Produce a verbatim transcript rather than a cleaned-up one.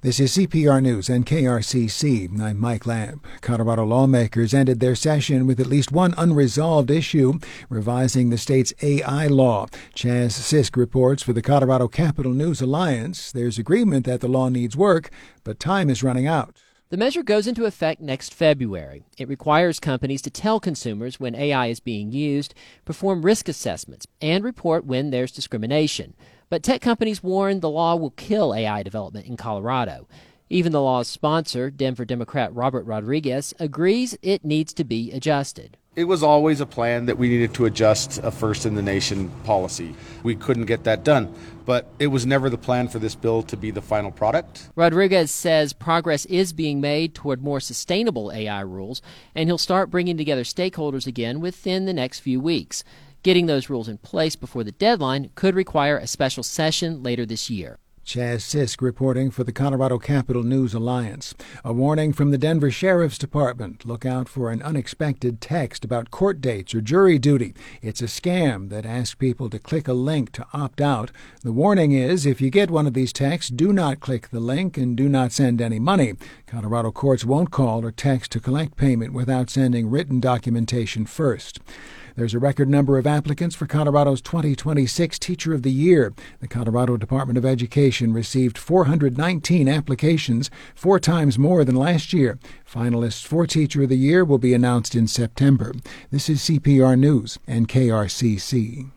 This is C P R News and K R C C. I'm Mike Lamb. Colorado lawmakers ended their session with at least one unresolved issue, revising the state's A I law. Chaz Sisk reports for the Colorado Capital News Alliance. There's agreement that the law needs work, but time is running out. The measure goes into effect next February. It requires companies to tell consumers when A I is being used, perform risk assessments, and report when there's discrimination. But tech companies warn the law will kill A I development in Colorado. Even the law's sponsor, Denver Democrat Robert Rodriguez, agrees it needs to be adjusted. It was always a plan that we needed to adjust a first-in-the-nation policy. We couldn't get that done, but it was never the plan for this bill to be the final product. Rodriguez says progress is being made toward more sustainable A I rules, and he'll start bringing together stakeholders again within the next few weeks. Getting those rules in place before the deadline could require a special session later this year. Chaz Sisk reporting for the Colorado Capital News Alliance. A warning from the Denver Sheriff's Department. Look out for an unexpected text about court dates or jury duty. It's a scam that asks people to click a link to opt out. The warning is, if you get one of these texts, do not click the link and do not send any money. Colorado courts won't call or text to collect payment without sending written documentation first. There's a record number of applicants for Colorado's twenty twenty-six Teacher of the Year. The Colorado Department of Education received four hundred nineteen applications, four times more than last year. Finalists for Teacher of the Year will be announced in September. This is C P R News and K R C C.